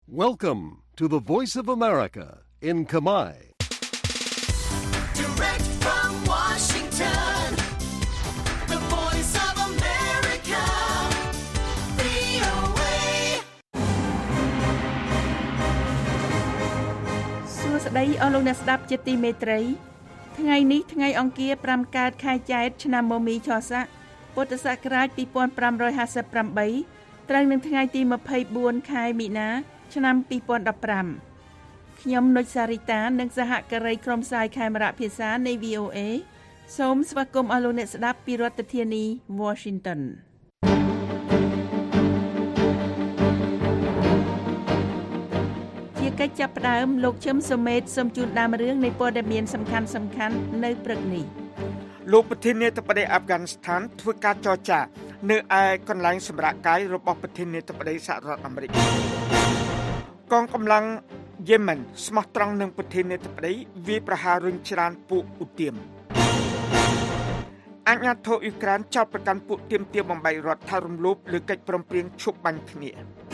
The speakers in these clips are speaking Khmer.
Welcome to the Voice of America in Khmer. Direct from Washington, the Voice of America, VOA. សួស្តីអស់លោកអ្នកស្ដាប់ជាទីមេត្រីថ្ងៃនេះថ្ងៃអង្គារ5កើតខែចែកឆ្នាំមមីឆស័កពុទ្ធសករាជ2558ត្រូវនឹងថ្ងៃទី24ខែមីនាឆ្នាំ2015ខ្ញុំនុចសារីតានិងសហការីក្រុមផ្សាយខេមរៈភាសានៃ VOA សូមស្វាគមន៍អស់លោកអ្នកស្ដាប់ពីរដ្ឋធានី Washington ជាកិច្ចចាប់ផ្ដើមលោកឈឹមសុមេតសូមជូនដើមរឿងនៃព័ត៌មានសំខាន់ៗនៅព្រឹកនេះលោកប្រធានាធិបតីអាហ្វហ្គានីស្ថានធ្វើការចរចានៅឯកន្លែងសម្រាប់កាយរបស់ប្រធានាធិបតីសហរដ្ឋអាមេរិកកងកម្លាំងយេម៉ែនស្មោះត្រង់នឹងប្រធានាធិបតីវាយប្រហាររុញច្រានពួកឧទាមអាជ្ញាធរអ៊ុយក្រែនចោទប្រកាន់ពួកទាមទារបំបីរដ្ឋថារំលោភលើកិច្ចព្រមព្រៀងឈប់បាញ់គ្នា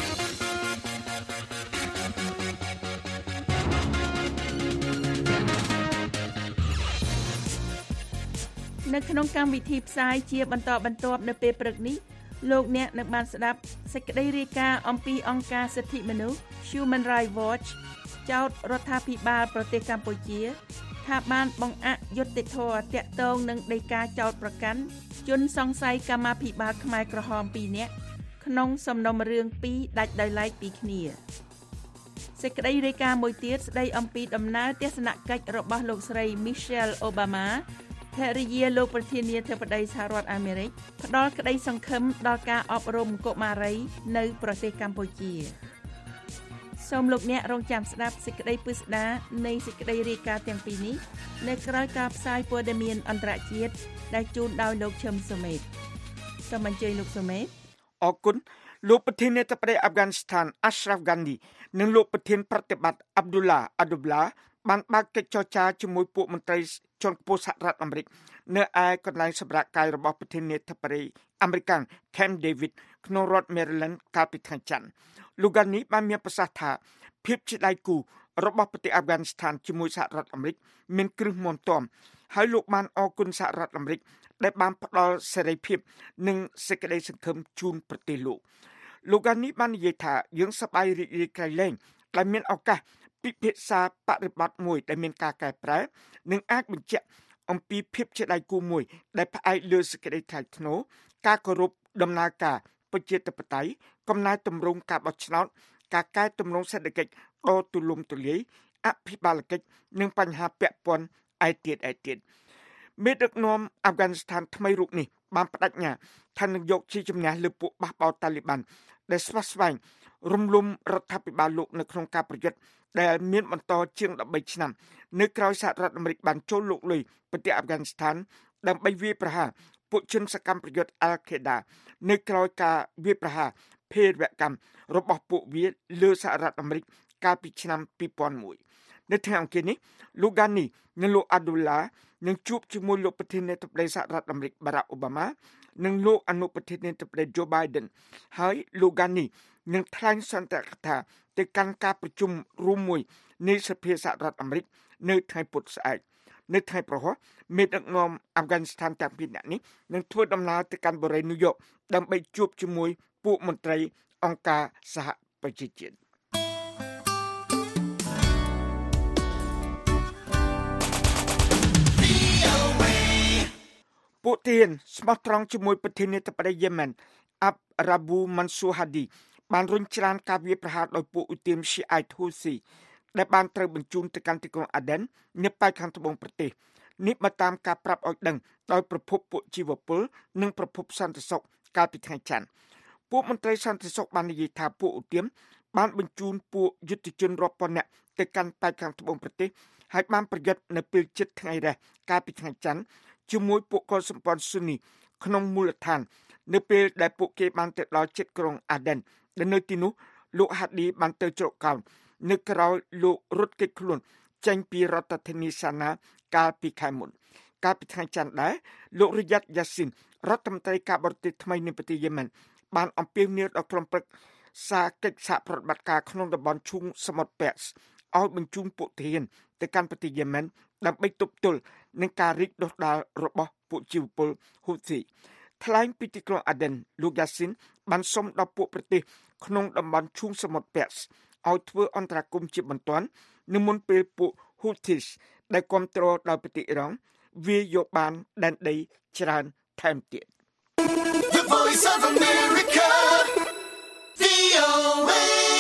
នៅក្នុងកម្មវិធីផ្សាយជាបន្តបន្ទាប់នៅពេលព្រឹកនេះលោកអ្នកនឹងបានស្ដាប់សេចក្តីរាយការណ៍អំពីអង្គការសិទ្ធិមនុស្ស Human Rights Watch ចោទរដ្ឋាភិបាលប្រទេសកម្ពុជាថាបានបង្អាក់យុត្តិធម៌ទាក់ទងនឹងដីកាចោទប្រកាន់ជនសង្ស័យកម្មាភិបាលខ្មែរក្រហម2នាក់ក្នុងសំណុំរឿង2ដាច់ដោយឡែកពីគ្នាសេចក្តីរាយការណ៍មួយទៀតស្ដីអំពីដំណើរទស្សនកិច្ចរបស់លោកស្រី Michelle Obamaភរិយាលោកប្រធានាធិបតីសហរដ្ឋអាមេរិកផ្ដល់ក្តីសង្ឃឹមដល់ការអប់រំកុមារីនៅប្រទេសកម្ពុជាសូមលោកអ្នករងចាំស្ដាប់សេចក្តីពិស្ដារនៃសេចក្តីរាយការណ៍ទាំងពីរនេះនៅក្រៅការផ្សាយព័ត៌មានអន្តរជាតិដែលជូនដោយលោកឈឹមសុមេតសូមអញ្ជើញលោកសុមេតអរគុណលោកប្រធានាធិបតីអាហ្វហ្គានីស្ថាន Ashraf Ghani និងលោកប្រធានប្រតិបត្តិ Abdullah Abdullah បានបើកកិច្ចចរចាជាមួយពួកមន្ត្រីជាន់ខ្ពស់សហរដ្ឋអាមេរិកនៅឯកន្លែងសម្រាប់កាយរបស់ប្រធានាធិបតីអាមេរិក Camp David ក្នុងរដ្ឋ Maryland កាលពីថ្ងៃច័ន្ទលោក Ghani បានមានប្រសាសន៍ថាភាពជាដៃគូរបស់ប្រទេសអាហ្វហ្គានីស្ថានជាមួយសហរដ្ឋអាមេរិកមានគ្រឹះមាំទាំហើយលោកបានអរគុណសហរដ្ឋអាមេរិកដែលបានផ្ដល់សេរីភាពនិងសេចក្តីសង្ឃឹមជូនប្រទេសលោក Ghani បាននិយាយថាយើងសប្បាយរីករាយក្រៃលែងដែលមានឱកាសពិភាក្សាបរិបទមួយដែលមានការកែប្រែនិងអាចបញ្ជាក់អំពីភាពជាដៃគូមួយដែលផ្អែកលើសេចក្តីថ្លៃថ្នូរការគោរពដំណើរការប្រជាធិបតេយ្យកំណែទម្រង់ការបោះឆ្នោតការកែតម្រង់សេដ្ឋកិច្ចដ៏ទូលំទូលាយអភិបាលកិច្ចនិងបញ្ហាពាក់ព័ន្ធឯទៀតមេដឹកនាំអាហ្វហ្គានីស្ថានថ្មីរូបនេះបានបដិញ្ញាថានឹងយកជាជំនះលើពួកបះបោរតាលីបានដែលស្វាស្វែងរំលំរដ្ឋាភិបាលលោកនៅក្នុងការប្រយុទ្ធដែលមានបន្តជាង13ឆ្នាំនៅក្រៅសហរដ្ឋអាមេរិកបានចូលលោកលុយប្រទេសអាហ្វហ្គានីស្ថានដើម្បីវាយប្រហារពួកជនសកម្មប្រយុទ្ធ Al-Qaeda នៅក្រៅការវាយប្រហារភេរវកម្មរបស់ពួកវាលើសហរដ្ឋអាមេរិកកាលពីឆ្នាំ2001នៅថ្ងៃអង្គារនេះលោក Ghani និងលោក Abdullah នឹងជួបជាមួយលោកប្រធានាធិបតីសហរដ្ឋអាមេរិក Barack Obama និងលោកអនុប្រធានាធិបតី Joe Biden ហើយលោក Ghani នឹងថ្លែងសន្ទរកថាទៅកាន់ការប្រជុំរួមមួយនៃសភាសហរដ្ឋអាមេរិកនៅថ្ងៃពុធស្អែកនៅថ្ងៃប្រហោះមេដឹកនាំអាហ្វហ្គានីស្ថានទាំងពីរនាក់នេះនឹងធ្វើដំណើរទៅកាន់បូរីញូយ៉កដើម្បីជួបជាមួយពួកមន្ត្រីអង្គការសហប្រជាជាតិពួកទានស្មោះត្រង់ជាមួយប្រធានាធិបតីយេម៉ែន Rabu Mansur Hadi បានរុញច្រានការវាយប្រហារដោយពួកឧទាម Shiite Houthi ដែលបានត្រូវបញ្ជូនទៅកាន់ទីក្រុង Aden នៅប៉ែកខាងត្បូងប្រទេសនេះបើតាមការប្រាប់ឲ្យដឹងដោយប្រភពពួកជីវពលនិងប្រភពសន្តិសុខកាលពីថ្ងៃច័ន្ទពួកមន្ត្រីសន្តិសុខបាននិយាយថាពួកឧទាមបានបញ្ជូនពួកយុទ្ធជនរាប់ពាន់នាក់ទៅកាន់ប៉ែកខាងត្បូងប្រទេសហើយបានប្រយុទ្ធនៅពេលជិតថ្ងៃរះកាលពីថ្ងៃច័ន្ទជាមួយពួកកុលសម្ព័ន្ធស៊ូនីក្នុងមូលដ្ឋាននៅពេលដែលពួកគេបានទៅដល់ជិតក្រុង Aden ដែលនៅទីនោះលោក Hadi បានទៅជ្រកកោននៅក្រោយលោករត់គេចខ្លួនចេញពីរដ្ឋធានីសាណាកាលពីខែមុនកាលពីថ្ងៃច័ន្ទដែរលោក Riyad Yassin រដ្ឋមន្ត្រីការបរទេសថ្មីនៃប្រទេសយេម៉ែនបានអំពាវនាវដល់ក្រុមប្រឹកសារកិច្ចសហប្រតិបត្តិការក្នុងតំបន់ឈូងសមុទ្រប៉ែកឲ្យបញ្ជូនពួកទាហានទៅកាន់ប្រទេសយេម៉ែនដើម្បីទប់ទល់នឹងការរីកដុះដាលរបស់ពួកជីវពលហ៊ូធីថ្លែងពីទីក្រុងអាដិនលោកយ៉ាស៊ីនបានសុំដល់ពួកប្រទេសក្នុងតំបន់ឈូងសមុទ្រប៉ែកឲ្យធ្វើអន្តរាគមន៍ជាបន្ទាន់នៅមុនពេលពួកហ៊ូធីដែលគ្រប់គ្រងដោយប្រទេសអ៊ីរ៉ង់វាយកបានដែនដីច្រើនថែមទៀត The Voice of America, VOA.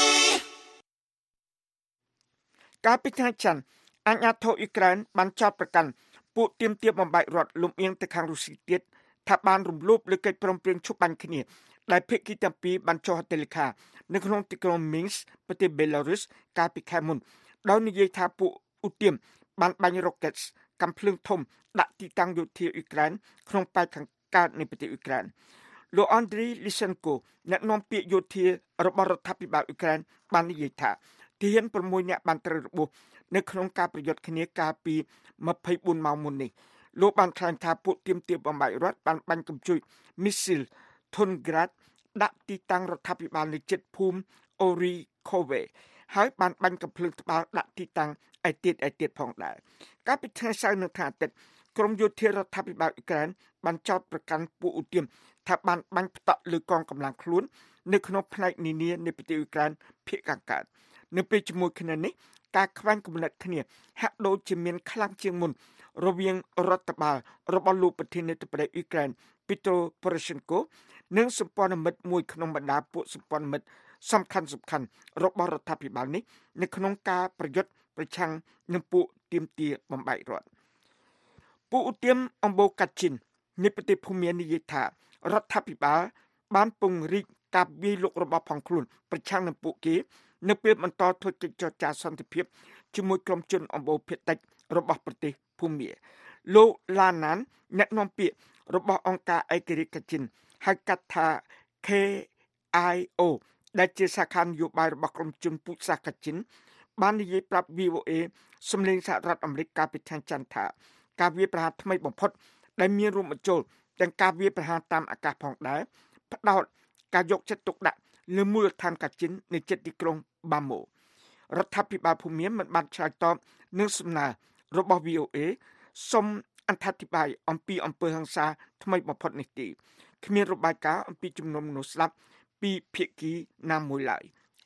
កាលពីថ្ងៃច័ន្ទអាជ្ញាធរអ៊ុយក្រែនបានចោទប្រកាន់ពួកទាមទារបំបែករដ្ឋលំអៀងទៅខាងរុស្ស៊ីទៀតថាបានរំលោភលើកិច្ចព្រមព្រៀងឈប់បាញ់គ្នាដែលភាគីទាំងពីរបានចុះហត្ថលេខានៅក្នុងទីក្រុង Minsk ប្រទេស Belarus កាលពីខែមុនដោយនិយាយថាពួកឧទាមបានបាញ់ rocket កាំភ្លើងធំដាក់ទីតាំងយោធាអ៊ុយក្រែនក្នុងប៉ែកខាងកើតនៃប្រទេសអ៊ុយក្រែនលោក Andriy Lysenko អ្នកនាំពាក្យយោធារបស់រដ្ឋាភិបាលអ៊ុយក្រែនបាននិយាយថាទាហាន6នាក់បានត្រូវរបួសនៅក្នុងការប្រយុទ្ធគ្នាកាលពី24ម៉ោងមុននេះលោកបានថ្លែងថាពួកទាមទារបំបែករដ្ឋបានបាញ់កំជុយមីស៊ីល Tungrat ដាក់ទីតាំងរដ្ឋាភិបាលនៅជិតភូមិ Orikove ហើយបានបាញ់កំភ្លើងត្បាល់ដាក់ទីតាំងឯទៀតផងដែរកាលពីថ្ងៃសៅរ៍នៅថ្ងៃអាទិត្យក្រមយោធារដ្ឋាភិបាលអ៊ុយក្រែនបានចោទប្រកាន់ពួកឧទាមថាបានបាញ់ផ្តក់លើកងកម្លាំងខ្លួននៅក្នុងផ្នែកនានានៃប្រទេសអ៊ុយក្រែនភាគខាងកើតនៅពេលជាមួយគ្នានេះការខ្វែងគំនិតគ្នាហាក់ដូចជាមានខ្លាំងជាងមុនរវាងរដ្ឋបាលរបស់លោកប្រធានាធិបតីអ៊ុយក្រែន Petro Poroshenko និងសម្ព័ន្ធមិត្តមួយក្នុងបណ្ដាពួកសម្ព័ន្ធមិត្តសំខាន់របស់រដ្ឋាភិបាលនេះនៅក្នុងការប្រយុទ្ធប្រឆាំងនឹងពួកទាមទារបំបែករដ្ឋពួកឧទាមអំបូកាជីននៃប្រទេសភូមានិយាយថារដ្ឋាភិបាលបានពង្រីកការវាយលុករបស់ផងខ្លួនប្រឆាំងនឹងពួកគេនៅពេលបន្តធ្វើកិច្ចចរចាសន្តិភាពជាមួយក្រុមជនអំបូរភាគតិចរបស់ប្រទេសភូមាលោកឡាណានអ្នកនាំពាក្យរបស់អង្គការឯករាជ្យកាជីនហៅកាត់ថា KIO ដែលជាសាខានយោបាយរបស់ក្រុមជនពូជសាសន៍កាជីនបាននិយាយប្រាប់ VOA សម្លេងសហរដ្ឋអាមេរិកកាលពីថ្ងៃច័ន្ទថាការវាយប្រហារថ្មីបំផុតដែលមានរួមបញ្ចូលទាំងការវាយប្រហារតាមអាកាសផងដែរផ្ដោតការយកចិត្តទុកដាក់លើមូលដ្ឋានកាជីននៅជិតទីក្រុងបាម៉ូរដ្ឋាភិបាលភូមាមិនបានឆ្លើយតបនឹងសំណើរបស់ VOA សូមអត្ថាធិប្បាយអំពីអំពើហិង្សាថ្មីបំផុតនេះទេគ្មានរបាយការណ៍អំពីចំនួនមនុស្សស្លាប់ពីភាគីណាមួយឡើយ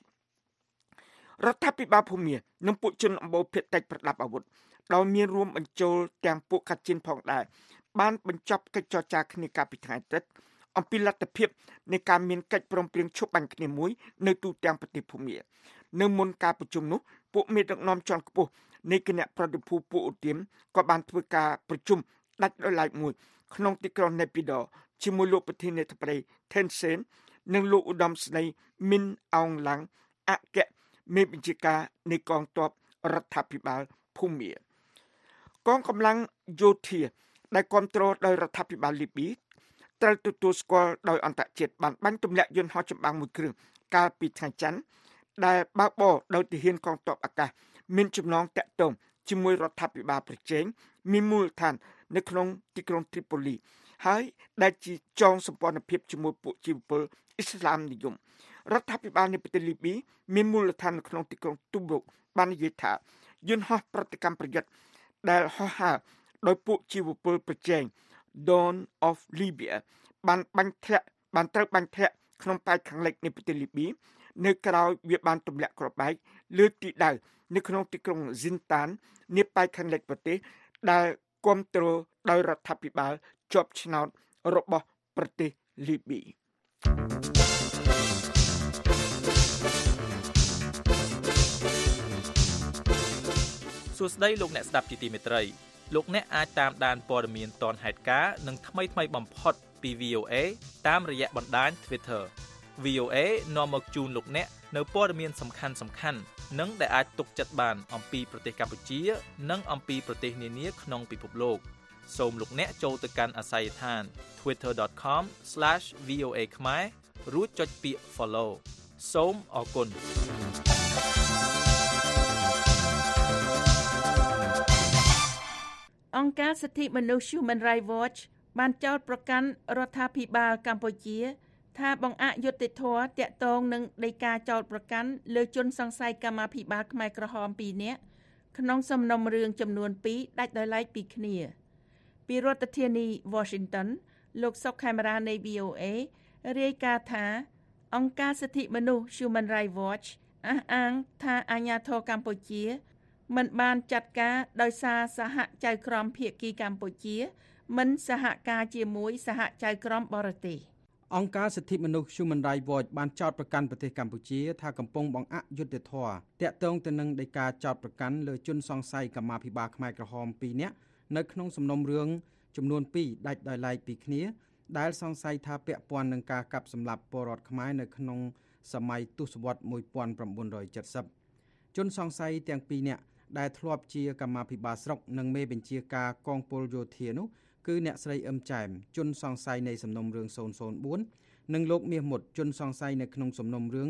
រដ្ឋាភិបាលភូមានិងពួកជនអំបូរភាគតិចប្រដាប់អាវុធដោយមានរួមបញ្ចូលទាំងពួកកាជីនផងដែរបានបញ្ចប់កិច្ចចរចាគ្នាកាលពីថ្ងៃអាទិត្យអំពីលទ្ធភាពនៃការមានកិច្ចព្រមព្រៀងឈប់បាញ់គ្នាមួយនៅទូទាំងប្រទេសភូមានៅមុនការប្រជុំនោះពួកមេដឹកនាំជាន់ខ្ពស់នៃគណៈប្រតិភូពួកឧទាមក៏បានធ្វើការប្រជុំដាច់ដោយឡែកមួយក្នុងទីក្រុងណេពីដោជាមួយលោកប្រធានាធិបតី Thein Sein និងលោកឧត្តមសេនីយ៍ Min Aung Hlaing អគ្គមេបញ្ជាការនៃកងទ័ពរដ្ឋាភិបាលភូមាកងកម្លាំងយោធាដែលគ្រប់គ្រងដោយរដ្ឋាភិបាលលីប៊ីត្រូវទទួលស្គាល់ដោយអន្តរជាតិបានបាញ់ទម្លាក់យន្តហោះចម្បាំងមួយគ្រឿងកាលពីថ្ងៃច័ន្ទដែលបើកបរដោយទាហានកងទ័ពអាកាសមានចំណងតាក់ទងជាមួយរដ្ឋាភិបាលប្រជែងមានមូលដ្ឋាននៅក្នុងទីក្រុងត្រីប៉ូលីហើយដែលជាចងសម្ព័ន្ធភាពជាមួយពួកជីវពលអ៊ីស្លាមនិយមរដ្ឋាភិបាលនៃប្រទេសលីប៊ីមានមូលដ្ឋាននៅក្នុងទីក្រុងទូប្រុកបាននិយាយថាយន្តហោះប្រតិកម្មប្រយុទ្ធដែលហោះហើរដោយពួកជីវពលប្រជែង Dawn of Libya បានត្រូវបាញ់ធ្លាក់ក្នុងប៉ែកខាងលិចនៃប្រទេសលីប៊ីនៅក្រៅវាបានទម្លាក់គ្រាប់បែកលើទីដៅនៅក្នុងទីក្រុង Zintan នាប៉ែកខាងលិចប្រទេសដែលគ្រប់គ្រងដោយរដ្ឋាភិបាលជាប់ឆ្នោតរបស់ប្រទេសលីប៊ីសួស្តីលោកអ្នកស្ដាប់ជាទីមេត្រីលោកអ្នកអាចតាមដានព័ត៌មានទាន់ហេតុការណ៍និងថ្មីបំផុតពី VOA តាមរយៈបណ្ដាញ Twitter VOA នាំមកជូនលោកអ្នកនៅព័ត៌មានសំខាន់និងដែលអាចទុកចិត្តបានអំពីប្រទេសកម្ពុជានិងអំពីប្រទេសនានាក្នុងពិភពលោកសូមលោកអ្នកចូលទៅកាន់អាស័យដ្ឋាន twitter.com/VOA ខ្មែររួចចុចពាក្យ Follow សូមអរគុណអង្គការសិទ្ធិមនុស្ស Human Rights Watch បានចោទប្រកាន់រដ្ឋាភិបាលកម្ពុជាថាបង្អាក់យុត្តិធម៌តាក់ទងនឹងដីកាចោទប្រកាន់លើជនសង្ស័យកម្មាភិបាលខ្មែរក្រហម2នាក់ក្នុងសំណុំរឿងចំនួន2ដាច់ដោយឡែកពីគ្នាពីរដ្ឋធានី Washington លោកសុកខេមរានៃ VOA រាយការណ៍ថាអង្គការសិទ្ធិមនុស្ស Human Rights Watch អះអាងថាអាជ្ញាធរកម្ពុជាមិនបានចាត់ការដោយសារសហចៅក្រមភាគីកម្ពុជាមិនសហការជាមួយសហចៅក្រមបរទេសអង្គការសិទ្ធិមនុស្ស Human Rights Watch បានចោទប្រកាន់ប្រទេសកម្ពុជាថាកំពុងបង្អាក់យុត្តិធម៌តាក់ទងទៅនឹងដីកាចោទប្រកាន់លើជនសង្ស័យកម្មាភិបាលខ្មែរក្រហម2នាក់នៅក្នុងសំណុំរឿងចំនួន2ដាច់ដោយឡែកពីគ្នាដែលសង្ស័យថាពាក់ព័ន្ធនឹងការកាប់សម្លាប់ពលរដ្ឋខ្មែរនៅក្នុងសម័យទសវត្សរ៍1970ជនសង្ស័យទាំង2នាក់ដែលធ្លាប់ជាកម្មាភិបាលស្រុកនិងមេបញ្ជាការកងពលយោធានោះគឺអ្នកស្រីអឹមចែមជនសង្ស័យនៃសំណុំរឿង004និងលោកមាសមុតជនសង្ស័យនៅក្នុងសំណុំរឿង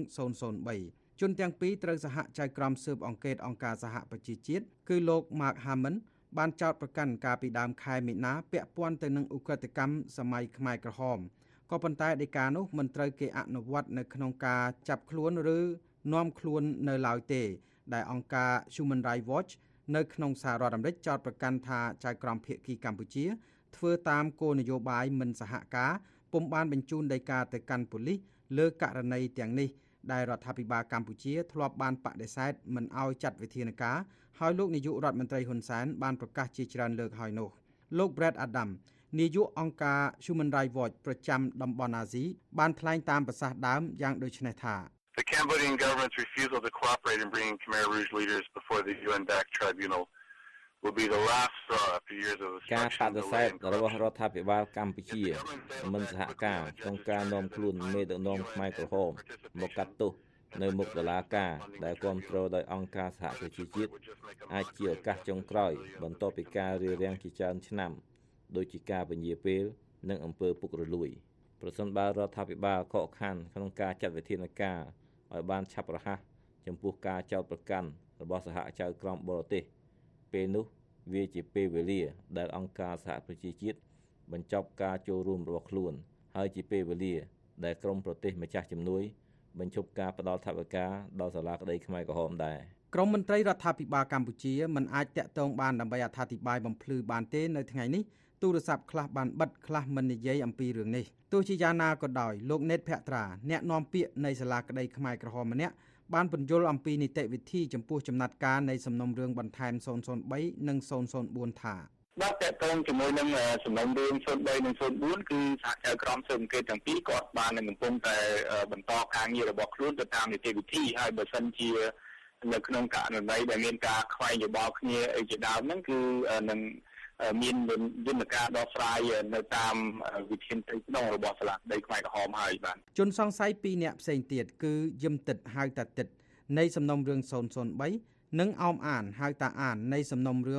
003ជនទាំងពីរត្រូវសហចៅក្រមស៊ើបអង្កេតអង្គការសហប្រជាជាតិគឺលោក Mark Harmon បានចោទប្រកាន់កាលពីដើមខែមីនាពាក់ព័ន្ធទៅនឹងឧក្រិដ្ឋកម្មសម័យខ្មែរក្រហមក៏ប៉ុន្តែដីកានោះមិនត្រូវគេអនុវត្តនៅក្នុងការចាប់ខ្លួនឬនាំខ្លួននៅឡើយទេដែលអង្គការ Human Rights Watch នៅក្នុងសហរដ្ឋអាមេរិកចោទប្រកាន់ថាចៅក្រមភាគីកម្ពុជាធ្វើតាមគោលនយោបាយមិនសហការពុំបានបញ្ជូនដីកាទៅកាន់ប៉ូលីសលើករណីទាំងនេះដែលរដ្ឋាភិបាលកម្ពុជាធ្លាប់បានបដិសេធមិនអោយចាត់វិធានការហើយលោកនាយករដ្ឋមន្ត្រីហ៊ុនសែនបានប្រកាសជាច្រើនលើកហើយនោះលោក Brad Adam នាយកអង្គការ Human Rights Watch ប្រចាំតំបន់អាស៊ីបានថ្លែងតាមប្រសាសន៍ដើមយ៉ាងដូចនេះថា The Cambodian government's refusal to cooperate in bringing Khmer Rouge leaders before the UN-backed tribunal will be the last straw after years of obstruction. ការបដិសេធរបស់រដ្ឋាភិបាលកម្ពុជាមិនសហការក្នុងការនាំខ្លួនមេដឹកនាំខ្មែរក្រហមមកកាត់ទោសនៅមុខតុលាការដែលគាំទ្រដោយអង្គការសហប្រជាជាតិអាចជាឱកាសចុងក្រោយបន្ទាប់ពីការរារាំងជាច្រើនឆ្នាំដូចជាការពន្យាពេលនិងអំពើពុករលួយប្រសិនបើរដ្ឋាភិបាលខកខានក្នុងការចាត់វិធានការឲ្យបានឆាប់រហ័សចំពោះការចោទប្រកាន់របស់សហចៅក្រមបរទេសពេលនោះវាជាពេលវេលាដែលអង្គការសហប្រជាជាតិបញ្ចប់ការចូលរួមរបស់ខ្លួនហើយជាពេលវេលាដែលក្រមប្រទេសម្ចាស់ជំនួយបញ្ឈប់ការផ្ដល់ថវិកាដល់សាលាក្តីខ្មែរក្រហមដែរក្រមមន្ត្រីរដ្ឋាភិបាលកម្ពុជាមិនអាចតាក់ទងបានដើម្បីអត្ថាធិប្បាយបំភ្លឺបានទេនៅថ្ងៃនេះទូរស័ព្ទខ្លះបានបិទខ្លះមិននិយាយអំពីរឿងនេះទោះជាយ៉ាងណាក៏ដោយលោកណេតភក្ត្រាអ្នកនាំពាក្យនៃសាលាក្តីខ្មែរក្រហមម្នាក់បានពន្យល់អំពីនីតិវិធីចំពោះចំណាត់ការនៃសំណុំរឿងបន្ថែម003និង004ថាបាទតើតើជាមួយនឹងសំណុំរឿង03និង04គឺសហចៅក្រមស៊ើបអង្កេតទាំងពីរគាត់បាននឹងកំពុងតែបន្តការងាររបស់ខ្លួនទៅតាមនីតិវិធីហើយបើសិនជានៅក្នុងករណីដែលមានការខ្វែងយោបល់គ្នាអីជាដើមហ្នឹងគឺនឹងមានយន្តការដោះស្រាយនៅតាមវិធានផ្ទៃក្នុងរបស់សាលាក្តីខ្មែរក្រហមហើយបាទជនសង្ស័យ2នាក់ផ្សេងទៀតគឺយឹមទឹកហៅតាទឹកនៃសំណុំរឿង003និងអោមអានហៅតាអាននៃសំណុំរឿង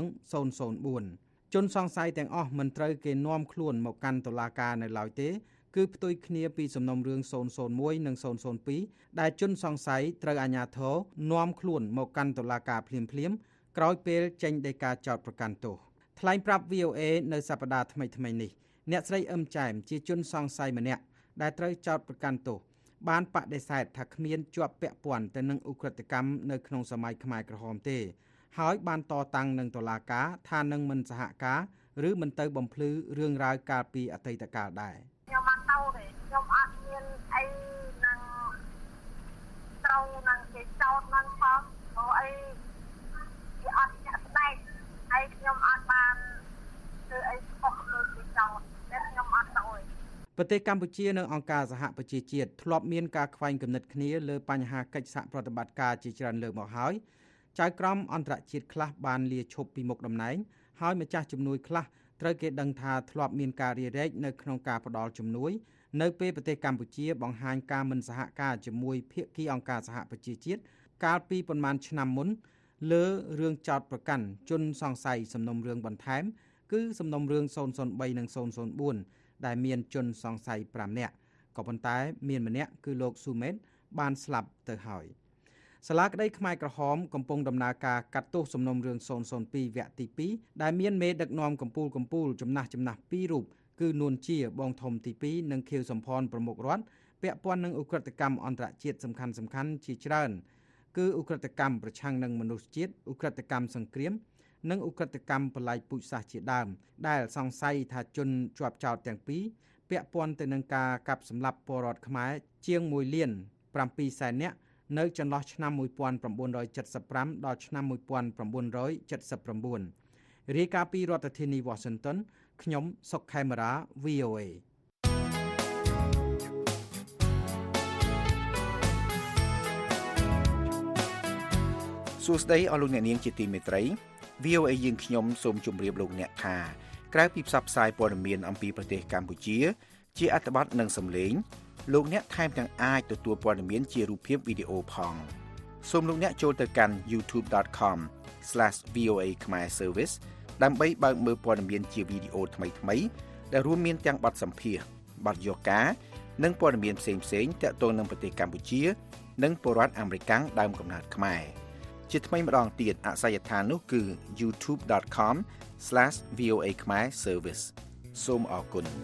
004ជនសង្ស័យទាំងអស់មិនត្រូវគេនាំខ្លួនមកកាន់តុលាការនៅឡើយទេគឺផ្ទុយគ្នាពីសំណុំរឿង001និង002ដែលជនសង្ស័យត្រូវអាជ្ញាធរនាំខ្លួនមកកាន់តុលាការភ្លាមៗក្រោយពេលចេញដីកាចោទប្រកាន់ទោសថ្លែងប្រាប់ VOA នៅសប្តាហ៍ថ្មីនេះអ្នកស្រីអឹមចែមជាជនសង្ស័យម្នាក់ដែលត្រូវចោទប្រកាន់ទោសបានបដិសេធថាគ្មានជាប់ពាក់ព័ន្ធទៅនឹងឧក្រិដ្ឋកម្មនៅក្នុងសម័យខ្មែរក្រហមទេហើយបានតតាំងនឹងតុលាការថានឹងមិនសហការឬមិនទៅបំភ្លឺរឿងរ៉ាវកាលពីអតីតកាលដែរខ្ញុំអត់ទៅទេខ្ញុំអត់មានអីនឹងត្រូវនឹងគេចោទនឹងផងព្រោះអីគេអត់ចាក់ស្ដែងហើយខ្ញុំអត់បានធ្វើអីខុសដូចគេចោទតែខ្ញុំអត់ទៅទេប្រទេសកម្ពុជានិងអង្គការសហប្រជាជាតិធ្លាប់មានការខ្វែងគំនិតគ្នាលើបញ្ហាកិច្ចសហប្រតិបត្តិការជាច្រើនលើកមកហើយចៅក្រមអន្តរជាតិខ្លះបានលាឈប់ពីមុខតំណែងហើយម្ចាស់ជំនួយខ្លះត្រូវគេដឹងថាធ្លាប់មានការរារែកនៅក្នុងការផ្ដល់ជំនួយនៅពេលប្រទេសកម្ពុជាបង្ហាញការមិនសហការជាមួយភាគីអង្គការសហប្រជាជាតិកាលពីប្រមាណឆ្នាំមុនលើរឿងចោទប្រកាន់ជនសង្ស័យសំណុំរឿងបន្ថែមគឺសំណុំរឿង003និង004ដែលមានជនសង្ស័យ5នាក់ក៏ប៉ុន្តែមានម្នាក់គឺលោកស៊ូមេតបានស្លាប់ទៅហើយសាលាក្តីខ្មែរក្រហមកំពុងដំណើរការកាត់ទោសសំណុំរឿង002វគ្គទី2ដែលមានមេដឹកនាំកម្ពុជាចំណាស់2រូបគឺនួនជាបងធំទី2និងខៀវសំផនប្រមុខរដ្ឋពាក់ព័ន្ធនឹងឧក្រិដ្ឋកម្មអន្តរជាតិសំខាន់ៗជាច្រើនគឺឧក្រិដ្ឋកម្មប្រឆាំងនឹងមនុស្សជាតិឧក្រិដ្ឋកម្មសង្គ្រាមនិងឧក្រិដ្ឋកម្មបល្ល័យពូជសាសន៍ជាដើមដែលសង្ស័យថាជនជាប់ចោទទាំងពីរពាក់ព័ន្ធទៅនឹងការកាប់សម្លាប់ពលរដ្ឋខ្មែរជាង1លាន7សែននាក់នៅចន្លោះឆ្នាំ1975ដល់ឆ្នាំ1979រាយការណ៍ពីរដ្ឋធានី Washington ខ្ញុំសុកខេមរា VOA សួស្តីអស់លោកអ្នកនាងជាទីមេត្រី VOA យើងខ្ញុំសូមជម្រាបលោកអ្នកថាក្រៅពីផ្សព្វផ្សាយព័ត៌មានអំពីប្រទេសកម្ពុជាជាអត្ថបទនិងសំឡេងលោកអ្នកថែមទាំងអាចទទួលព័ត៌មានជារូបភាពវីដេអូផងសូមលោកអ្នកចូលទៅកាន់ youtube.com/VOA Khmer Service ដើម្បីបើកមើលព័ត៌មានជាវីដេអូថ្មីៗដែលរួមមានទាំងបទសម្ភាសន៍បទយកការនិងព័ត៌មានផ្សេងៗទាក់ទងនឹងប្រទេសកម្ពុជានិងពលរដ្ឋអាមេរិកដើមកំណើតខ្មែរជាថ្មីម្ដងទៀតអាសយដ្ឋាននោះគឺ youtube.com/VOA Khmer Service សូមអរគុណ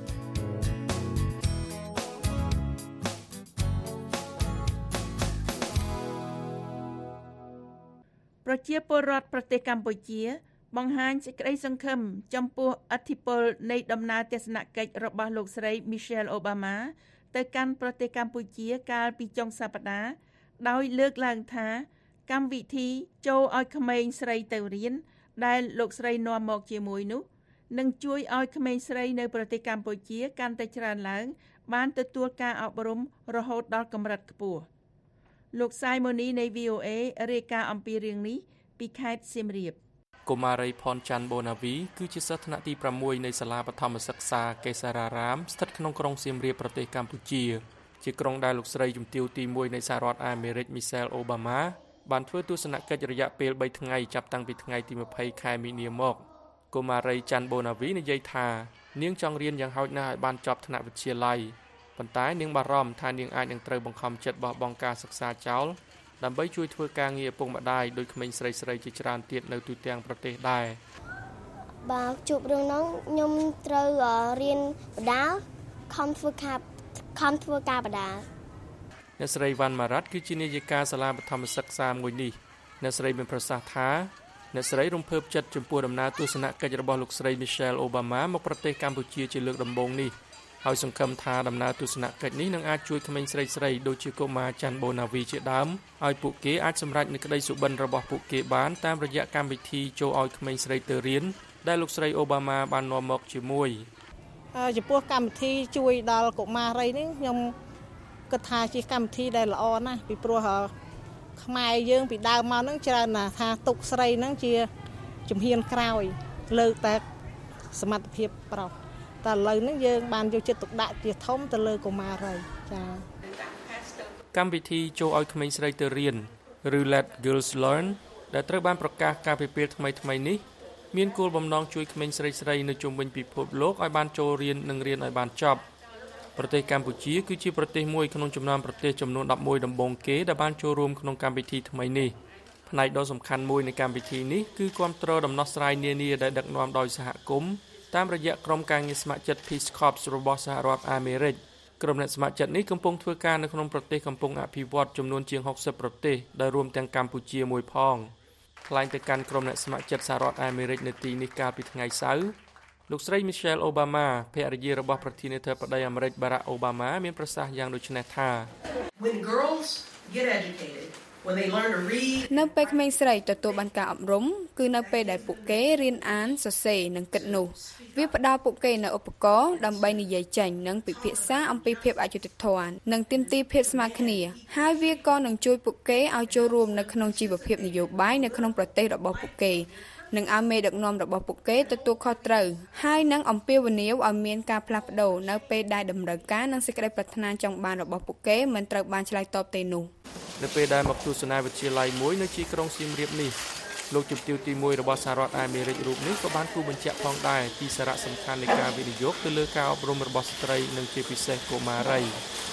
ប្រជាពលរដ្ឋប្រទេសកម្ពុជាបង្ហាញសេចក្តីសង្ឃឹមចំពោះឥទ្ធិពលនៃដំណើរទស្សនកិច្ចរបស់លោកស្រី Michelle Obama ទៅកាន់ប្រទេសកម្ពុជាកាលពីចុងសប្តាហ៍ដោយលើកឡើងថាកម្មវិធីចូលឲ្យក្មេងស្រីទៅរៀនដែលលោកស្រីនាំមកជាមួយនោះនឹងជួយឲ្យក្មេងស្រីនៅប្រទេសកម្ពុជាកាន់តែច្រើនឡើងបានទទួលការអប់រំរហូតដល់កម្រិតខ្ពស់លោកសាយម៉ូនីនៃ VOA រាយការណ៍អំពីរឿងនេះពីខេត្តសៀមរាបកុមារីផនច័ន្ទបូណាវីគឺជាសិស្សថ្នាក់ទី6នៃសាលាបឋមសិក្សាកេសារារាមស្ថិតក្នុងក្រុងសៀមរាបប្រទេសកម្ពុជាជាក្រុងដែលលោកស្រីជំទាវទី1នៃសហរដ្ឋអាមេរិក Michelle Obama បានធ្វើទស្សនកិច្ចរយៈពេល3ថ្ងៃចាប់តាំងពីថ្ងៃទី20ខែមីនាមកកុមារីច័ន្ទបូណាវីនិយាយថានាងចង់រៀនយ៉ាងហោចណាស់ឲ្យបានចប់ថ្នាក់វិទ្យាល័យប៉ុន្តែនាងបារម្ភថានាងអាចនឹងត្រូវបង្ខំចិត្តបោះបង់ការសិក្សាចោលដើម្បីជួយធ្វើការងារឪពុកម្ដាយដោយក្មេងស្រីៗជាច្រើនទៀតនៅទូទាំងប្រទេសដែរបើជួបរឿងនោះខ្ញុំត្រូវរៀនបណ្ដាលខំធ្វើការបដាលអ្នកស្រីវ៉ាន់ម៉ារ៉ាត់គឺជានាយិកាសាលាបឋមសិក្សាមួយនេះអ្នកស្រីមានប្រសាសន៍ថាអ្នកស្រីរំភើបចិត្តចំពោះដំណើរទស្សនកិច្ចរបស់លោកស្រី Michelle Obama មកប្រទេសកម្ពុជាជាលើកដំបូងនេះហើយសង្ឃឹមថាដំណើរទស្សនកិច្ចនេះនឹងអាចជួយក្មេងស្រីៗដូចជាកុមារច័ន្ទបូណាវីជាដើមឲ្យពួកគេអាចសម្រេចនូវក្តីសុបិនរបស់ពួកគេបានតាមរយៈកម្មវិធីចូលឲ្យក្មេងស្រីទៅរៀនដែលលោកស្រីអូបាម៉ាបាននាំមកជាមួយចំពោះកម្មវិធីជួយដល់កុមារីនេះខ្ញុំគិតថាជាកម្មវិធីដែលល្អណាស់ពីព្រោះខ្មែរយើងពីដើមមកហ្នឹងច្រើនណាស់ថាទុកស្រីហ្នឹងជាជំហានក្រោយលើកតែសមត្ថភាពប្រុសតែឥឡូវនេះយើងបានយកចិត្តទុកដាក់ជាធំទៅលើកុមារីចា៎កម្មវិធីចូលឲ្យក្មេងស្រីទៅរៀនឬ Let Girls Learn ដែលត្រូវបានប្រកាសកាលពីពេលថ្មីនេះមានគោលបំណងជួយក្មេងស្រីៗនៅជុំវិញពិភពលោកឲ្យបានចូលរៀននិងរៀនឲ្យបានចប់ប្រទេសកម្ពុជាគឺជាប្រទេសមួយក្នុងចំណោមប្រទេសចំនួន11ដំបូងគេដែលបានចូលរួមក្នុងកម្មវិធីថ្មីនេះផ្នែកដ៏សំខាន់មួយនៃកម្មវិធីនេះគឺគាំទ្រដំណោះស្រាយនានាដែលដឹកនាំដោយសហគមន៍តាមរយៈក្រុមការងារស្ម័គ្រចិត្ត Peace Corps របស់សហរដ្ឋអាមេរិកក្រុមអ្នកស្ម័គ្រចិត្តនេះកំពុងធ្វើការនៅក្នុងប្រទេសកំពុងអភិវឌ្ឍចំនួនជាង60ប្រទេសដែលរួមទាំងកម្ពុជាមួយផងថ្លែងទៅកាន់ក្រុមអ្នកស្ម័គ្រចិត្តសហរដ្ឋអាមេរិកនៅទីនេះកាលពីថ្ងៃសៅរ៍លោកស្រី Michelle Obama ភរិយារបស់ប្រធានាធិបតីអាមេរិក Barack Obama មានប្រសាសន៍យ៉ាងដូចនេះថា When girls get educated when they learn to read នៅពេលក្មេងស្រីទទួលបានការអប់រំគឺនៅពេលដែលពួកគេរៀនអានសរសេរនិងគិតនោះវាផ្ដល់ពួកគេនូវឧបករណ៍ដើម្បីនិយាយចេញនិងពិភាក្សាអំពីភាពអយុត្តិធម៌និងទាមទារភាពស្មើគ្នាហើយវាក៏នឹងជួយពួកគេឲ្យចូលរួមនៅក្នុងជីវភាពនយោបាយនៅក្នុងប្រទេសរបស់ពួកគេនិងឲ្យមេដឹកនាំរបស់ពួកគេទទួលខុសត្រូវហើយនឹងអំពាវនាវឲ្យមានការផ្លាស់ប្ដូរនៅពេលដែលតម្រូវការនិងសេចក្តីប្រាថ្នាចង់បានរបស់ពួកគេមិនត្រូវបានឆ្លើយតបទេនោះនៅពេលដែលមកទស្សនាវិទ្យាល័យមួយនៅទីក្រុងសៀមរាបនេះលោកជំទាវទី1របស់សហរដ្ឋអាមេរិករូបនេះក៏បានគូបញ្ជាក់ផងដែរពីសារៈសំខាន់នៃការវិនិយោគទៅលើការអប់រំរបស់ស្ត្រីនិងជាពិសេសកុមារី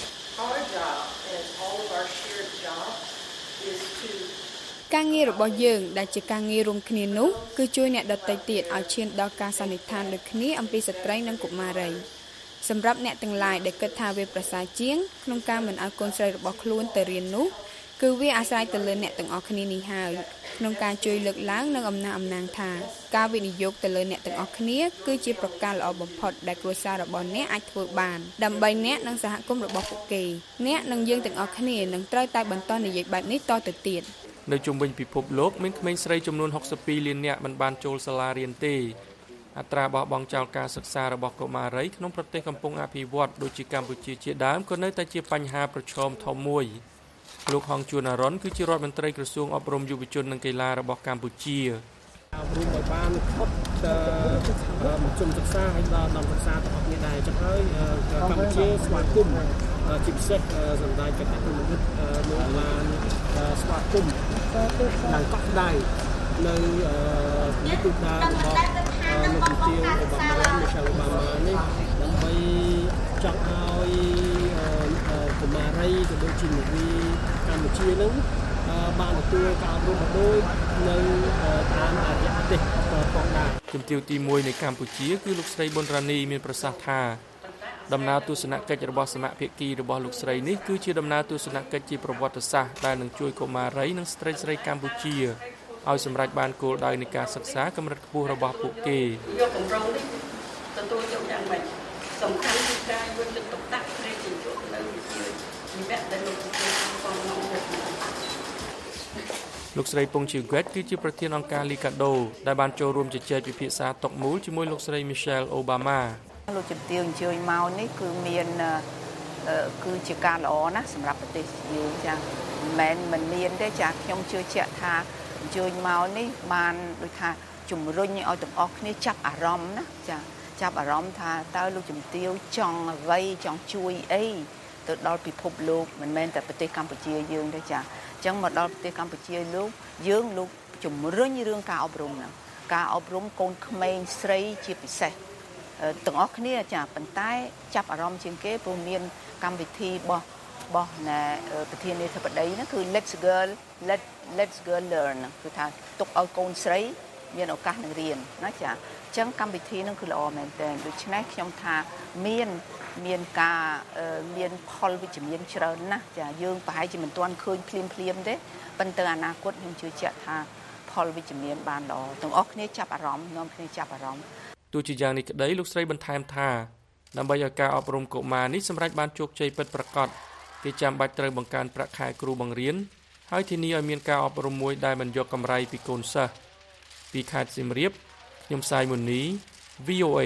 ការងាររបស់យើងដែលជាការងាររួមគ្នានោះគឺជួយអ្នកដទៃទៀតឲ្យឈានដល់ការសន្និដ្ឋានដូចគ្នាអំពីស្ត្រីនិងកុមារីសម្រាប់អ្នកទាំងឡាយដែលគិតថាវាប្រសើរជាងក្នុងការមិនឲ្យកូនស្រីរបស់ខ្លួនទៅរៀននោះគឺវាអាស្រ័យទៅលើអ្នកទាំងអស់គ្នានេះហើយក្នុងការជួយលើកឡើងនិងអំណះថាការវិនិយោគទៅលើអ្នកទាំងអស់គ្នាគឺជាប្រការល្អបំផុតដែលគ្រួសាររបស់អ្នកអាចធ្វើបានដើម្បីអ្នកនិងសហគមន៍របស់ពួកគេអ្នកនិងយើងទាំងអស់គ្នានឹងត្រូវតែបន្តនិយាយបែបនេះតទៅទៀតនៅជុំវិញពិភពលោកមានក្មេងស្រីចំនួន62លាននាក់មិនបានចូលសាលារៀនទេអត្រាបោះបង់ចោលការសិក្សារបស់កុមារីក្នុងប្រទេសកំពុងអភិវឌ្ឍដូចជាកម្ពុជាជាដើមក៏នៅតែជាបញ្ហាប្រឈមធំមួយលោកហងជួនអរុនគឺជារដ្ឋមន្ត្រីក្រសួងអប់រំយុវជននិងកីឡារបស់កម្ពុជាអប់រំឲ្យបានខុសមធ្យមសិក្សាហើយដល់ដំណាក់សិក្សាទាំងអស់គ្នាដែរអញ្ចឹងហើយកម្ពុជាស្វាគមន៍ជាពិសេសសម្ដេចចក្រពត្តិលោកបានស្វាគមន៍ឡើងកក់ដៃនៅពីទូតារបស់លោកជំទាវអូបាម៉ាមីសែលអូបាម៉ានេះដើម្បីចង់ឲ្យកុមារីក៏ដូចជានារីកម្ពុជានឹងបានទទួលការអប់រំដូចនៅតាមអរិយប្រទេសផងដែរជំទាវទី1នៃកម្ពុជាគឺលោកស្រីប៊ុនរ៉ានីមានប្រសាសន៍ថាដំណើរទស្សនកិច្ចរបស់សមភាគីរបស់លោកស្រីនេះគឺជាដំណើរទស្សនកិច្ចជាប្រវត្តិសាស្ត្រដែលនឹងជួយកុមារីនិងស្ត្រីកម្ពុជាឲ្យសម្រេចបានគោលដៅនៃការសិក្សាកម្រិតខ្ពស់របស់ពួកគេយកកម្រងនេះទទួលយកយ៉ាងម៉េចសំខាន់គឺការយកចិត្តទុកដាក់ព្រេងជញ្ជក់នៅវិទ្យានិវត្តដែលលោកជំទាវបានបង្ហាញលោកស្រីពងជឿហ្គែតគឺជាប្រធានអង្គការ Liga do ដែលបានចូលរួមជជែកពិភាក្សាតុមូលជាមួយលោកស្រី Michelle Obama លោកជំទាវអញ្ជើញមកនេះគឺមានគឺជាការល្អណាស់សម្រាប់ប្រទេសយើងចា៎មិនមានទេចា៎ខ្ញុំជឿជាក់ថាអញ្ជើញមកនេះបានដូចថាជំរុញឲ្យទាំងអស់គ្នាចាប់អារម្មណ៍ណាចា៎ចាប់អារម្មណ៍ថាតើលោកជំទាវចង់អ្វីចង់ជួយអីទៅដល់ពិភពលោកមិនមែនតែប្រទេសកម្ពុជាយើងទេចា៎អញ្ចឹងមកដល់ប្រទេសកម្ពុជាលោកជំរុញរឿងការអប់រំណាការអប់រំកូនក្មេងស្រីជាពិសេសទាំងអស់គ្នាចាប៉ុន្តែចាប់អារម្មណ៍ជាងគេព្រោះមានកម្មវិធីរបស់ប្រធានាធិបតីហ្នឹងគឺ Let's Girl Learn គឺថាទុកឲ្យកូនស្រីមានឱកាសនឹងរៀនណាចាអញ្ចឹងកម្មវិធីហ្នឹងគឺល្អមែនទែនដូច្នេះខ្ញុំថាមានការមានផលវិជ្ជមានច្រើនណាស់ចាយើងប្រហែលជាមិនទាន់ឃើញភ្លាមទេប៉ុន្តែអនាគតខ្ញុំជឿជាក់ថាផលវិជ្ជមានបានល្អទាំងអស់គ្នាចាប់អារម្មណ៍នាំគ្នាចាប់អារម្មណ៍ទោះជាយ៉ាងនេះក្តីលោកស្រីបន្ថែមថាដើម្បីឲ្យការអប់រំកុមារនេះសម្រេចបានជោគជ័យពិតប្រាកដគេចាំបាច់ត្រូវបង្កើនប្រាក់ខែគ្រូបង្រៀនហើយធានាឲ្យមានការអប់រំមួយដែលមិនយកកម្រៃពីកូនសិស្សពីខេត្តសៀមរាបខ្ញុំសាយមុនី VOA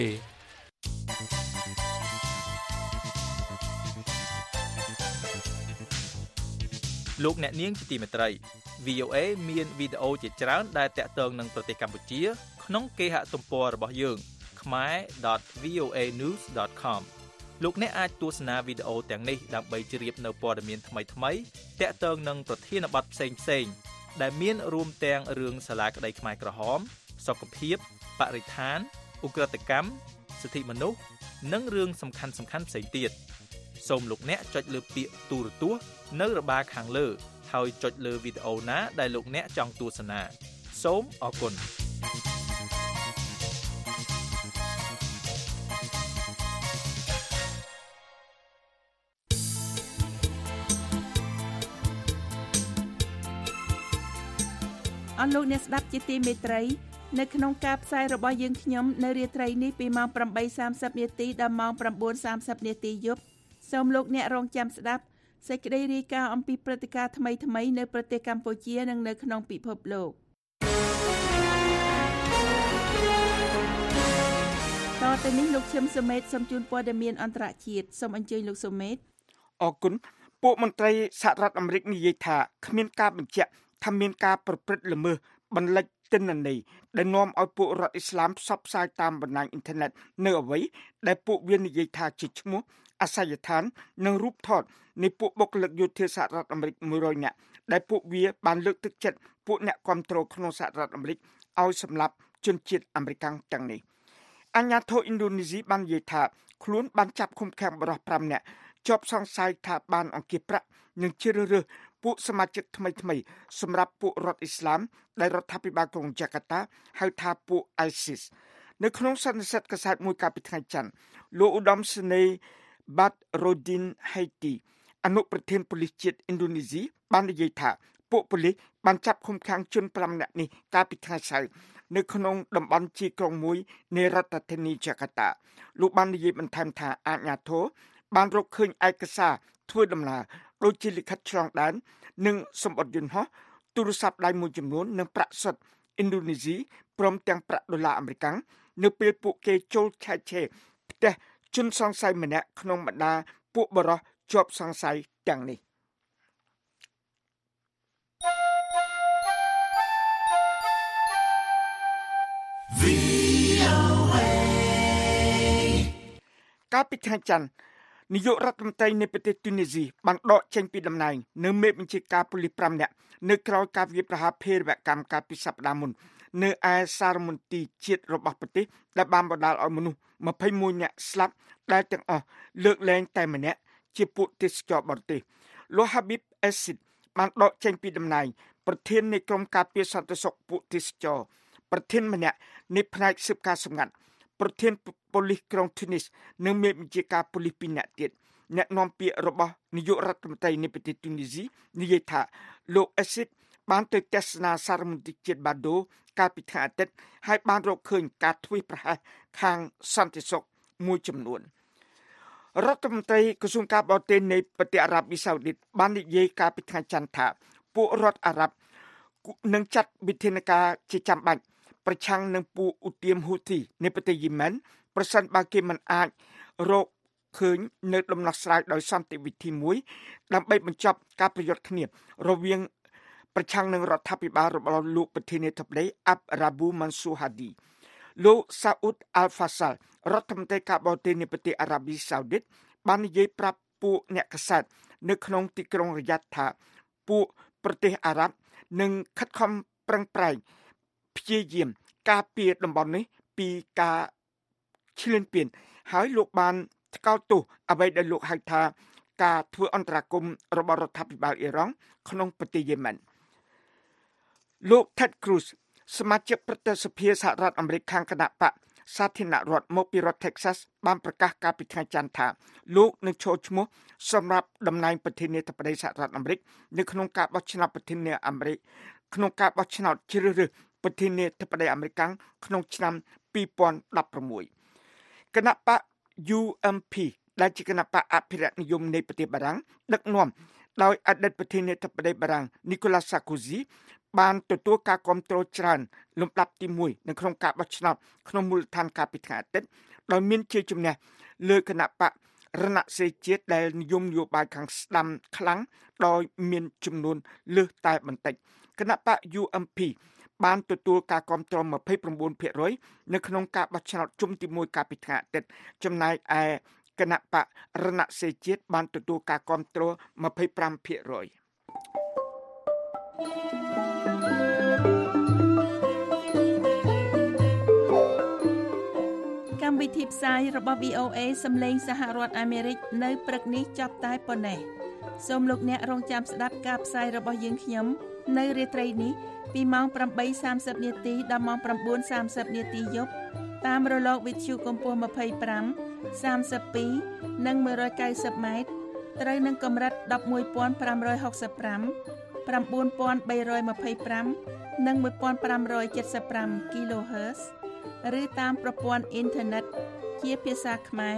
លោកអ្នកនាងជាទីមេត្រី VOA មានវីដេអូជាច្រើនដែលតាក់ទងនឹងប្រទេសកម្ពុជាក្នុងគេហទំព័ររបស់យើង khmer.voanews.com លោកអ្នកអាចទស្សនាវីដេអូទាំងនេះដើម្បីជ្រាបនៅព័ត៌មានថ្មីៗតាក់ទងនឹងប្រធានបទផ្សេងៗដែលមានរួមទាំងរឿងសាលាក្តីខ្មែរក្រហមសុខភាពបរិស្ថានឧក្រិដ្ឋកម្មសិទ្ធិមនុស្សនិងរឿងសំខាន់ៗផ្សេងទៀតសូមលោកអ្នកចុចលើពាក្យទូរទស្សន៍នៅរបារខាងលើហើយចុចលើវីដេអូណាដែលលោកអ្នកចង់ទស្សនាសូមអរគុណអស់លោកអ្នកស្ដាប់ជាទីមេត្រីនៅក្នុងការផ្សាយរបស់យើងខ្ញុំនៅរាត្រីនេះពីម៉ោង 8:30 នាទីដល់ម៉ោង 9:30 នាទីយប់សូមលោកអ្នករងចាំស្ដាប់សេចក្តីរាយការណ៍អំពីព្រឹត្តិការណ៍ថ្មីៗនៅប្រទេសកម្ពុជានិងនៅក្នុងពិភពលោកតទៅនេះលោកឈឹមសុមេតសូមជូនព័ត៌មានអន្តរជាតិសូមអញ្ជើញលោកសុមេតអរគុណពួកមន្ត្រីសហរដ្ឋអាមេរិកនិយាយថាគ្មានការបញ្ជាក់ថាមានការប្រព្រឹត្តល្មើសបន្លិចទិន្នន័យដែលនាំឲ្យពួករដ្ឋអ៊ីស្លាមផ្សព្វផ្សាយតាមបណ្ដាញអ៊ីនធឺណិតនៅអ្វីដែលពួកវានិយាយថាជាឈ្មោះអាសយដ្ឋាននិងរូបថតនៃពួកបុគ្គលិកយោធាសហរដ្ឋអាមេរិក100នាក់ដែលពួកវាបានលើកទឹកចិត្តពួកអ្នកគាំទ្រក្នុងសហរដ្ឋអាមេរិកឲ្យសម្លាប់ជនជាតិអាមេរិកទាំងនេះអាជ្ញាធរឥណ្ឌូនេស៊ីបាននិយាយថាខ្លួនបានចាប់ឃុំឃាំងបរិសុទ្ធ5នាក់ជាប់សង្ស័យថាបានអង្គាសប្រាក់និងជ្រើសរើសពួកសមាជិកថ្មីសម្រាប់ពួករដ្ឋអ៊ីស្លាមដែលរដ្ឋាភិបាលក្រុងយ៉ាកាតាហៅថាពួក ISIS នៅក្នុងសន្និសីទកាសែតមួយកាលពីថ្ងៃច័ន្ទលោកឧត្តមសេនីយ៍ Badrodin Haiti អនុប្រធានប៉ូលីសជាតិឥណ្ឌូនេស៊ីបាននិយាយថាពួកប៉ូលីសបានចាប់ឃុំឃាំងជន5នាក់នេះកាលពីថ្ងៃសៅរ៍នៅក្នុងតំបន់ជាក្រុងមួយនៃរដ្ឋធានីយ៉ាកាតា លោកបាននិយាយបន្ថែមថាអាជ្ញាធរបានរកឃើញឯកសារធ្វើដំណើរដូចជាលិខិតឆ្លងដែននិងសម្បត្តិយន្តហោះទូរស័ព្ទដៃមួយចំនួននិងប្រាក់សុទ្ធឥណ្ឌូនេស៊ីព្រមទាំងប្រាក់ដុល្លារអាមេរិកនៅពេលពួកគេចូលឆែកឆេរផ្ទះជនសង្ស័យម្នាក់ក្នុងបដាពួកបរិសុទ្ធជាប់សង្ស័យទាំងនេះកាលពីថ្ងៃច័ន្ទនាយករដ្ឋមន្ត្រីនៃប្រទេសទូនីស៊ីបានដកចេញពីតំណែងនៅមេបញ្ជាការប៉ូលីស5នាក់នៅក្រៅការវាយប្រហារភេរវកម្មកាលពីសប្តាហ៍មុននៅឯសារមន្ទីរជាតិរបស់ប្រទេសដែលបានបណ្ដាលឲ្យមនុស្ស21នាក់ស្លាប់ដែលទាំងអស់លើកលែងតែម្នាក់ជាពួកទេសចរបរទេសលោក Habib Assid បានដកចេញពីតំណែងប្រធាននៃក្រុមការពារសន្តិសុខពួកទេសចរប្រធានម្នាក់នៃផ្នែកស៊ើបការសម្ងាត់ប្រធានប៉ូលីសក្រុងទូនីសនិងមេបញ្ជាការប៉ូលីស2នាក់ទៀតអ្នកនាំពាក្យរបស់នាយករដ្ឋមន្ត្រីនៃប្រទេសទូនីស៊ីនិយាយថាលោក Assid បានទៅទស្សនាសារមន្ទីរជាតិបាដូកាលពីថ្ងៃអាទិត្យហើយបានរកឃើញការធ្វេសប្រហែសខាងសន្តិសុខមួយចំនួនរដ្ឋមន្ត្រីក្រសួងការបរទេសនៃប្រទេសអារ៉ាប៊ីសាអូឌីតបាននិយាយកាលពីថ្ងៃច័ន្ទថាពួករដ្ឋអារ៉ាប់នឹងចាត់វិធានការជាចាំបាច់ប្រឆាំងនឹងពួកឧទាមហ៊ូធីនៃប្រទេសយេម៉ែនប្រសិនបើគេមិនអាចរកឃើញនៅដំណោះស្រាយដោយសន្តិវិធីមួយដើម្បីបញ្ចប់ការប្រយុទ្ធគ្នារវាងប្រឆាំងនឹងរដ្ឋាភិបាលរបស់លោកប្រធានាធិបតីអាប់រ៉ាប៊ូម៉ាន់ស៊ូហាឌីលោកសាអ៊ូតអាល់ហ្វាសាល់រដ្ឋមន្ត្រីការបរទេសនៃប្រទេសអារ៉ាប៊ីសាអូឌីតបាននិយាយប្រាប់ពួកអ្នកកាសែតនៅក្នុងទីក្រុងរីយ៉ាតថាពួកប្រទេសអារ៉ាប់នឹងខិតខំប្រឹងប្រែងព្យាយាមការពារតំបន់នេះពីការឈ្លានពានហើយលោកបានថ្កោលទោសអ្វីដែលលោកហៅថាការធ្វើអន្តរាគមន៍របស់រដ្ឋាភិបាលអ៊ីរ៉ង់ក្នុងប្រទេសយេម៉ែនលោក Ted Cruz សមាជិកប្រតិសភាសហរដ្ឋអាមេរិកខាងគណៈបកសាធារណរដ្ឋមកពីរដ្ឋ Texas បានប្រកាសកាលពីថ្ងៃច័ន្ទថាលោកនឹងចូលឈ្មោះសម្រាប់តំណែងប្រធានាធិបតីសហរដ្ឋអាមេរិកនៅក្នុងការបោះឆ្នោតប្រធានាអាមេរិកក្នុងការបោះឆ្នោតជ្រើសរើសប្រធានាធិបតីអាមេរិកក្នុងឆ្នាំ2016គណៈបក UMP ដែលជាគណៈបកអភិរក្សនិយមនៃប្រទេសបារាំងដឹកនាំដោយអតីតប្រធានាធិបតីបារាំង Nicolas Sarkozy បានទទួលការគាំទ្រច្រើនលំដាប់ទី1នៅក្នុងការបោះឆ្នោតក្នុងមូលដ្ឋានកាលពីថ្ងៃអាទិត្យដោយមានជាជំនះលើគណៈបករណសិរ្សជាតិដែលនិយមនយោបាយខាងស្ដាំខ្លាំងដោយមានចំនួនលើសតែបន្តិចគណៈបក UMP បានទទួលការគាំទ្រ 29% នៅក្នុងការបោះឆ្នោតជុំទី1កាលពីថ្ងៃអាទិត្យចំណែកឯគណៈបករណសិរ្សជាតិបានទទួលការគាំទ្រ 25% កម្មវិធីផ្សាយរបស់ VOA សំឡេងសហរដ្ឋអាមេរិកនៅព្រឹកនេះចប់តែប៉ុណ្ណេះសូមលោកអ្នករងចាំស្ដាប់ការផ្សាយរបស់យើងខ្ញុំនៅរាត្រីនេះពីម៉ោង 8:30 នាទីដល់ម៉ោង 9:30 នាទីយប់តាមរលកវិទ្យុកម្ពស់ 25 32 និង 190 ម៉ែត្រត្រូវនឹងកម្រិត 11,565 9,325 និង 1,575 kHz ឬតាមប្រព័ន្ធអ៊ីនធឺណិតជាភាសាខ្មែរ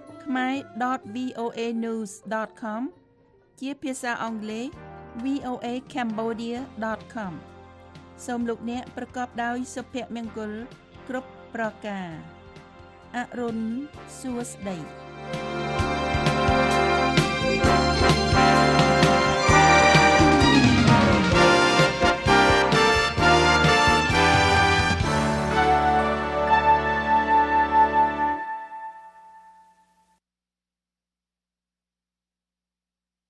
khmer.voanews.com ជាភាសាអង់គ្លេស voacambodia.com សូមលោកអ្នកប្រកបដោយសុភមង្គលគ្រប់ប្រការអរុនសួស្តី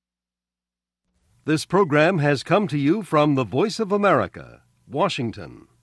This program has come to you from the Voice of America, Washington.